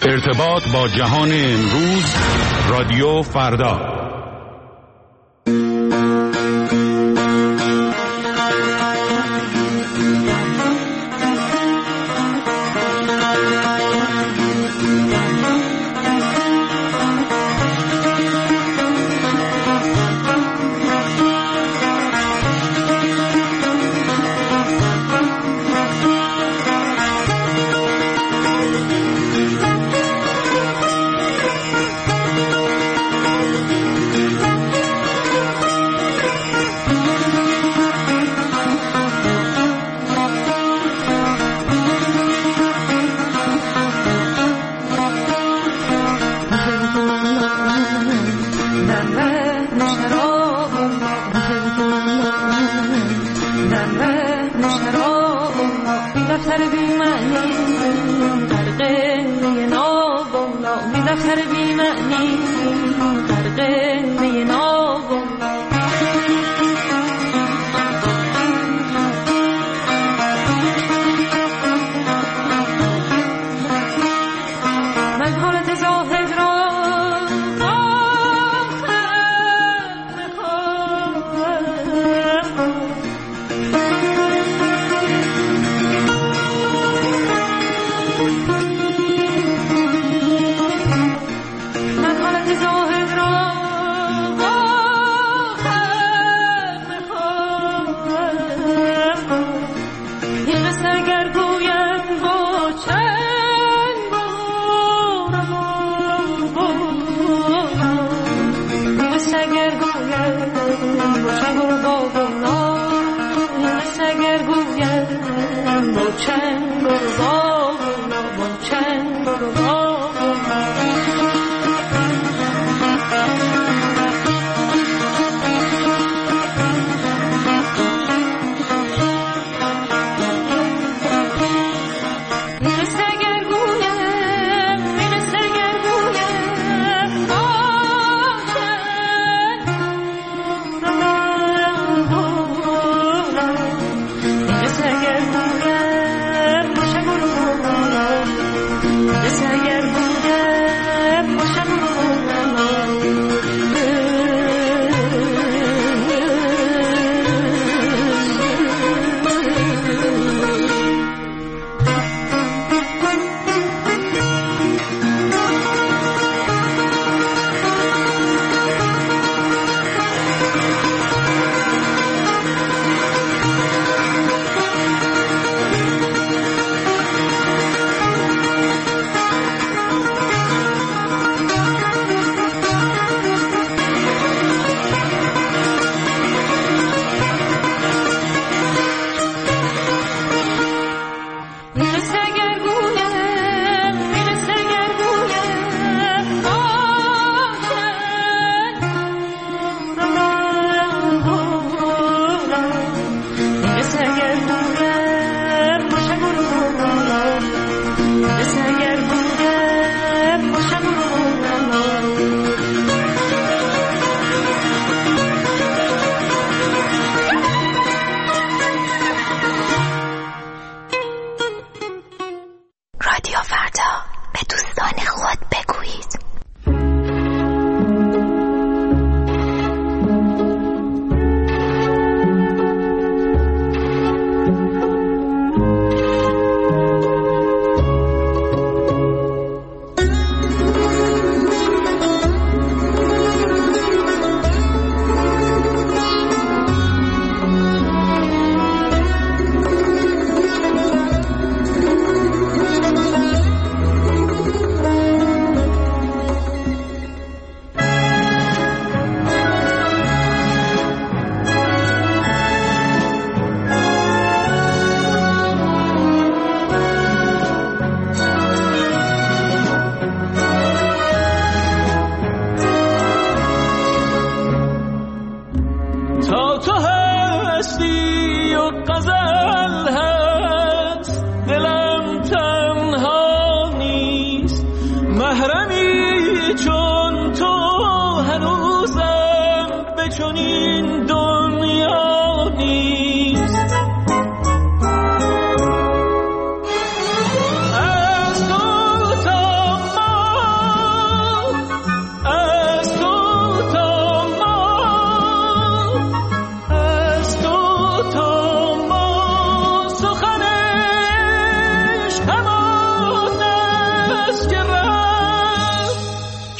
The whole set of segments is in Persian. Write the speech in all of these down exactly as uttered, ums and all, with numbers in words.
ارتباط با جهان امروز، رادیو فردا.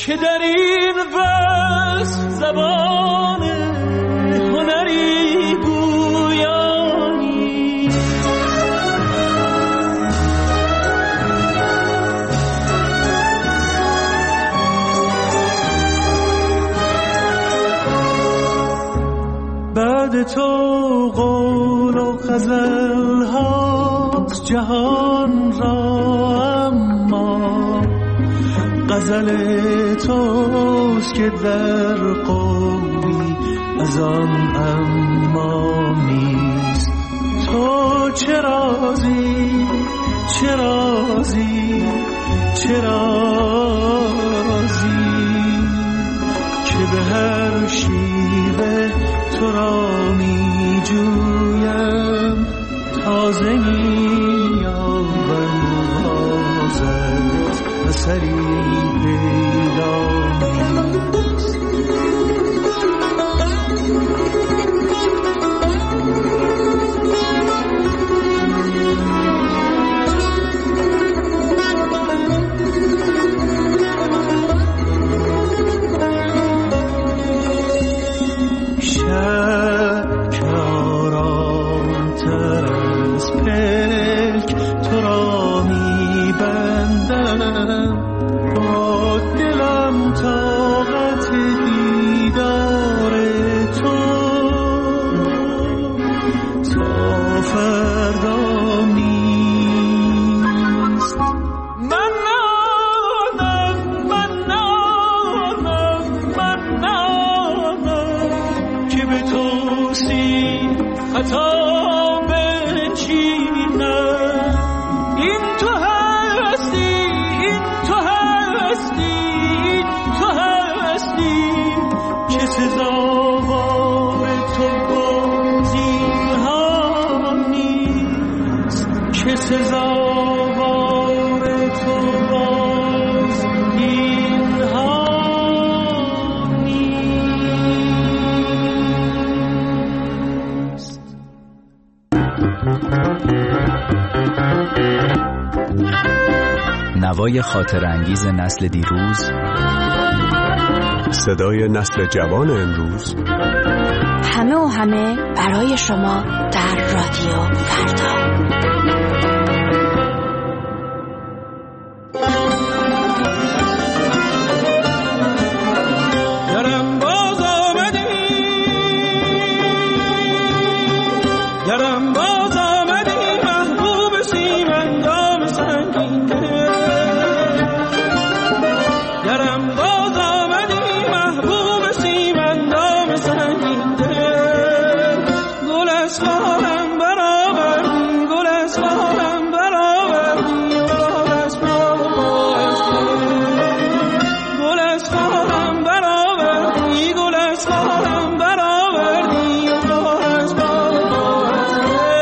که در این وصف زبان هنری گویانی بعد تو قول و غزل هاست جهان را، اما غزل توست که در قومی از آن اما نیست. تو چه رازی چه رازی چه رازی که به هر شیوه تو را می جویم، تازه می یابم بازت اثری پیدا نیست. شب که آرام‌تر از پلک تو را می بندم، با دلم طاقت دیدار تو تا فردا نیست. من نانم من نانم من نانم که به توصی خطا بنشینم. این تو هستی این تو هستی این تو هستی که سزاوار تو بازی ها نیست، که سزاوار تو باز این ها نیست. نوای خاطر انگیز نسل دیروز، صدای نسل جوان امروز، همه و همه برای شما در رادیو فردا. گرم باز آمدی گرم باز آمدی محبوب سیمندام سنگین دل، گرم باز آمدی محبوب سیمندام سنگین دل. گل از خارم برآوردی گل از خارم برآوردی و از ما باعث گل از خارم برآوردی گل از خارم برآوردی و از ما باعث.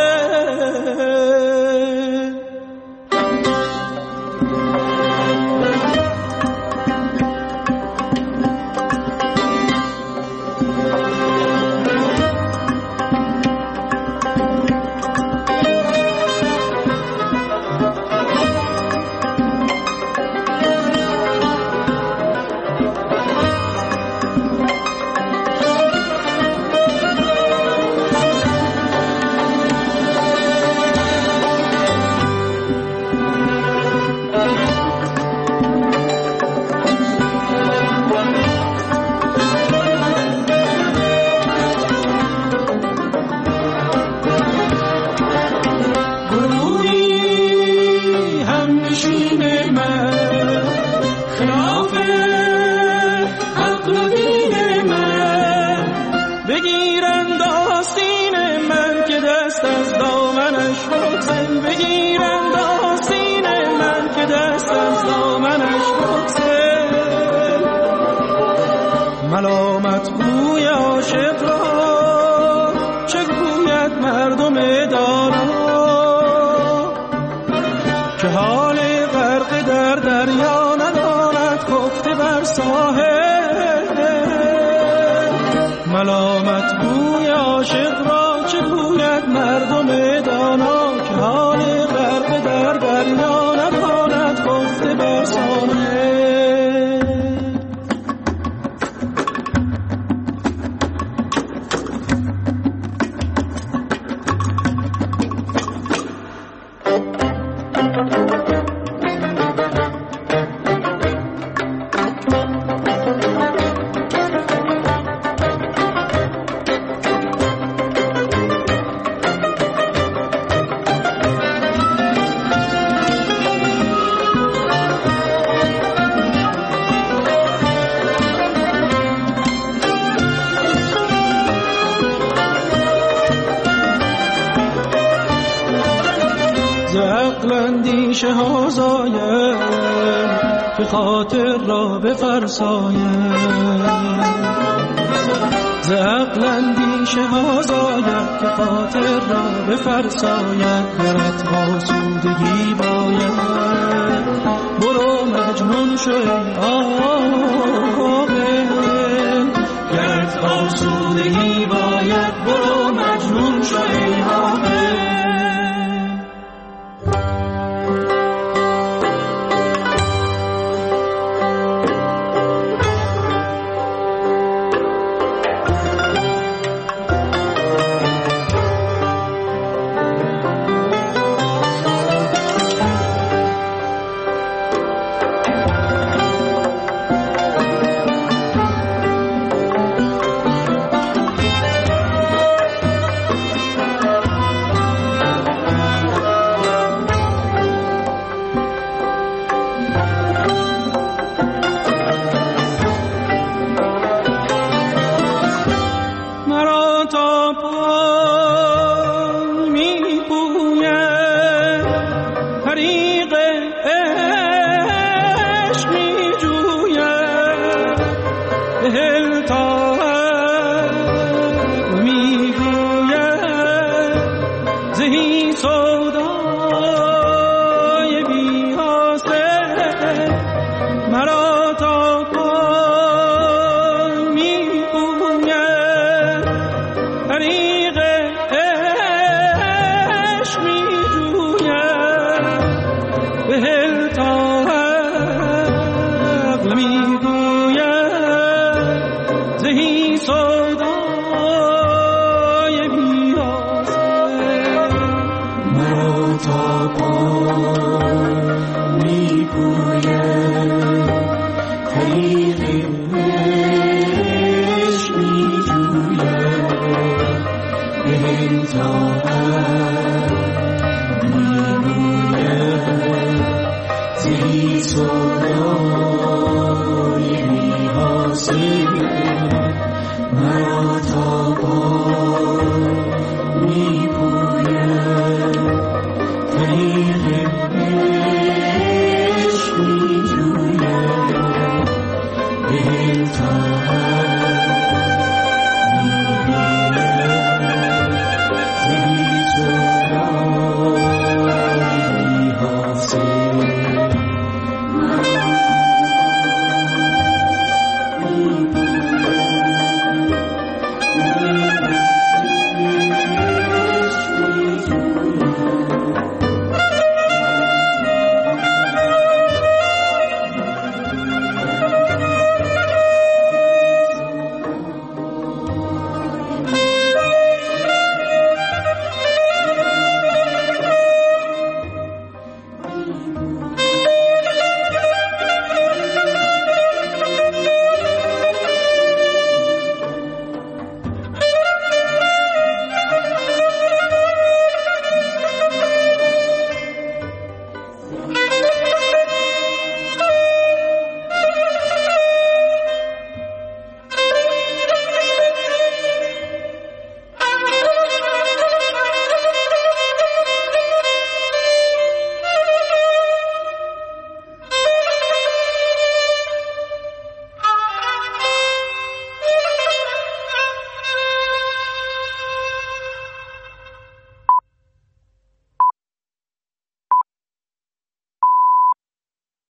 ملامت گوی عاشق را چه گوید مردم دانا، که حال غرق در دریا نداند خفته بر ساحل. ملامت گوی عاشق را چه گوید مردم دانا، که حال غرق در دریا نداند خفته بر ساحل. اندیشه ها زایم که خاطر را بفرسایم، ز عقل اندیشه ها زایم که خاطر را بفرسایم. گرت آسودگی باید برو مجنون شو ای عاقل، گرت آسودگی باید برو مجنون شو ای عاقل. So